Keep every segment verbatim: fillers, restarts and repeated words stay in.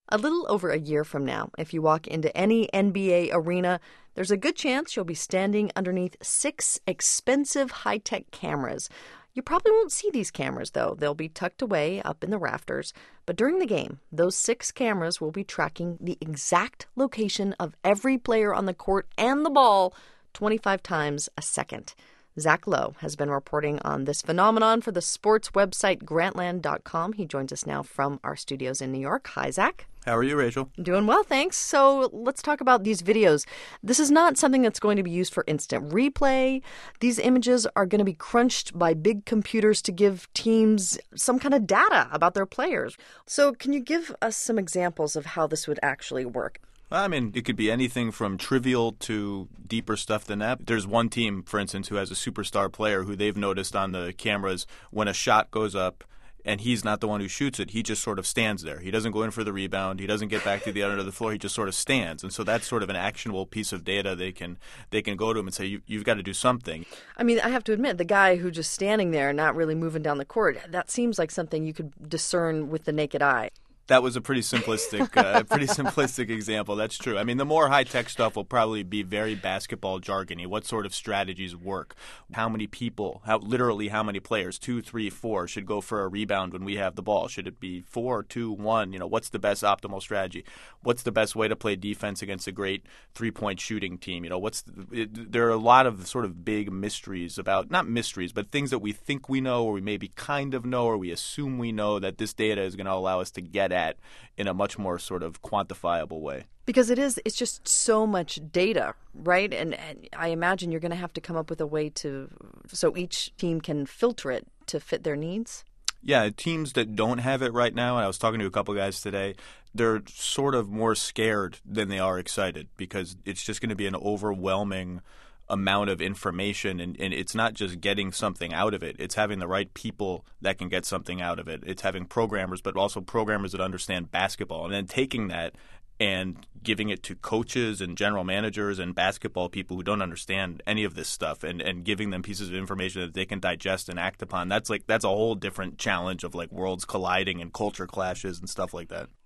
A little over a year from now, if you walk into any N B A arena, there's a good chance you'll be standing underneath six expensive high-tech cameras. You probably won't see these cameras, though. They'll be tucked away up in the rafters. But during the game, those six cameras will be tracking the exact location of every player on the court and the ball twenty-five times a second. Zach Lowe has been reporting on this phenomenon for the sports website Grantland dot com. He joins us now from our studios in New York. Hi, Zach. How are you, Rachel? Doing well, thanks. So let's talk about these videos. This is not something that's going to be used for instant replay. These images are going to be crunched by big computers to give teams some kind of data about their players. So can you give us some examples of how this would actually work? I mean, it could be anything from trivial to deeper stuff than that. There's one team, for instance, who has a superstar player who they've noticed on the cameras when a shot goes up and he's not the one who shoots it. He just sort of stands there. He doesn't go in for the rebound. He doesn't get back to the other end of the floor. He just sort of stands. And so that's sort of an actionable piece of data. They can they can go to him and say, you, you've got to do something. I mean, I have to admit, the guy who just standing there, not really moving down the court, that seems like something you could discern with the naked eye. That was a pretty simplistic, uh, pretty simplistic example. That's true. I mean, the more high-tech stuff will probably be very basketball jargony. What sort of strategies work? How many people, how literally how many players, two, three, four, should go for a rebound when we have the ball? Should it be four, two, one? You know, what's the best optimal strategy? What's the best way to play defense against a great three-point shooting team? You know, what's the, it, there are a lot of sort of big mysteries about, not mysteries, but things that we think we know or we maybe kind of know or we assume we know that this data is going to allow us to get at at in a much more sort of quantifiable way. Because it is, it's just so much data, right? And, and I imagine you're going to have to come up with a way to, so each team can filter it to fit their needs. Yeah, teams that don't have it right now, and I was talking to a couple guys today, they're sort of more scared than they are excited because it's just going to be an overwhelming amount of information, and, and it's not just getting something out of it. It's having the right people that can get something out of it. It's having programmers, but also programmers that understand basketball, and then taking that and giving it to coaches and general managers and basketball people who don't understand any of this stuff and, and giving them pieces of information that they can digest and act upon. That's like that's a whole different challenge of like worlds colliding and culture clashes and stuff like that.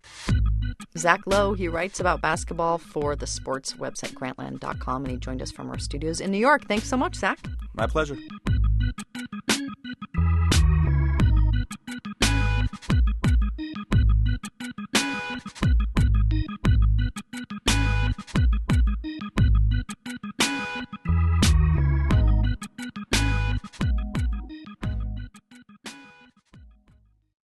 Zach Lowe, he writes about basketball for the sports website Grantland dot com, and he joined us from our studios in New York. Thanks so much, Zach. My pleasure.